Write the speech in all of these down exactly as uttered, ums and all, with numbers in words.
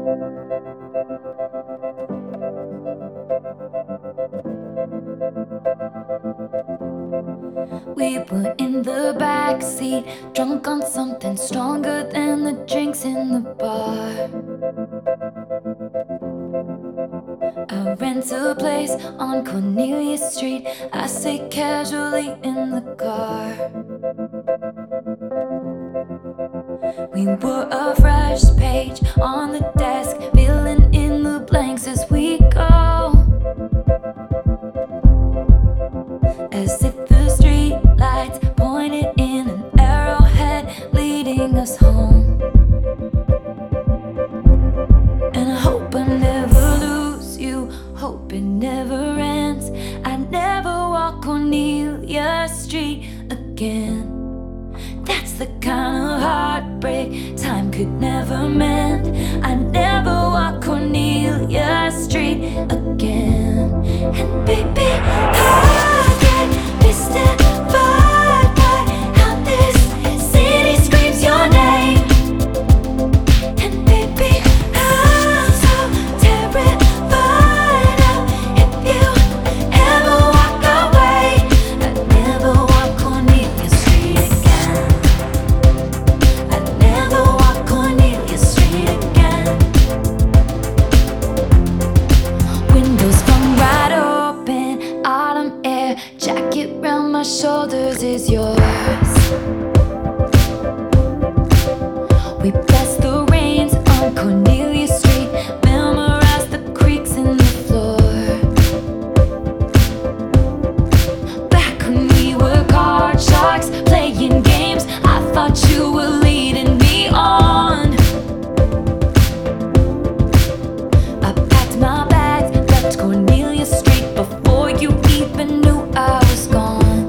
We were in the backseat, drunk on something stronger than the drinks in the bar. I rent a place on Cornelia Street. I sit casually in the car. We were a fresh page on the desk, filling in the blanks as we go, as if the street lights pointed in an arrowhead leading us home. And I hope I never lose you, hope it never ends. I never walk Cornelia Street again. That's the kind of heartbreak time could never mend. I never walk Cornelia Street again. And baby, I get mystified by how this city screams your name. And baby, I'm so terrified of if you ever walk away. I'd never walk Cornelia Street again. I'd never walk Cornelia Street again. Windows flung wide open, autumn air, jacket round my shoulders is yours. We bless the rains on Cornelia Street, memorize the creaks in the floor. Back when we were card sharks, playing games, I thought you were leading me on. I packed my bags, left Cornelia Street before you even knew I was gone.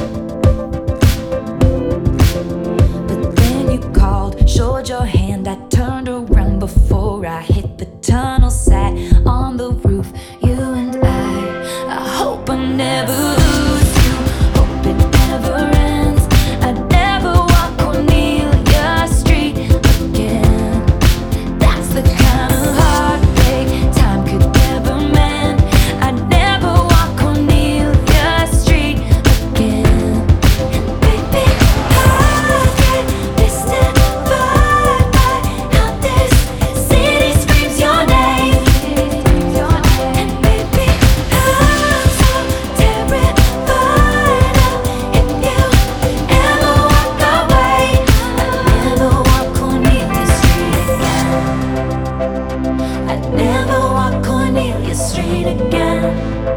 But then you called, showed your hand, I turned around before I hit the tunnel, sat on the roof, you and I. I hope I never lose you, hope it never ends. I never walk Cornelia Street again. That's the kind of heartbreak time could never mend. I never walk Cornelia Street again. And baby, I get mystified by how this city screams your name. And baby, I'm so terrified of if you ever walk away. I'd never walk Cornelia Street again. I'd never walk Cornelia Street again.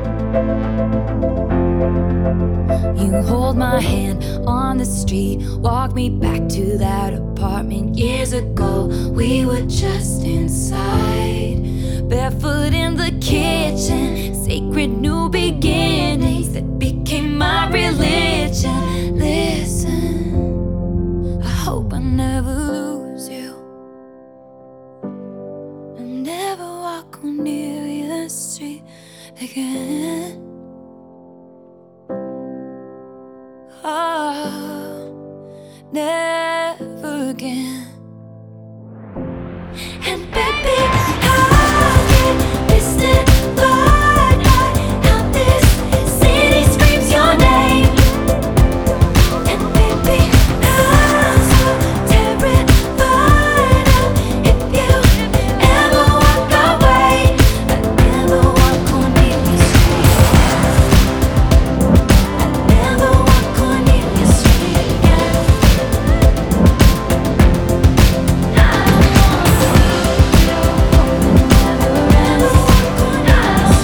You hold my hand on the street, walk me back to that apartment years ago. We were just inside, barefoot in the kitchen, sacred new beginnings that became my religion. Listen, I hope I never lose you, I never walk Cornelia Street again. Oh, never again. And baby, I get mystified by how this city screams your name. And baby, I'm so terrified of if you ever walk away. I'd never walk Cornelia Street again. I'd never walk Cornelia Street again. I don't wanna lose you, never ever walk Cornelia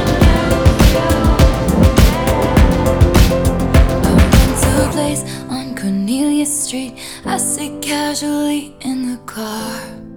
Street. I rent a place on Cornelia Street. I sit casually in the car.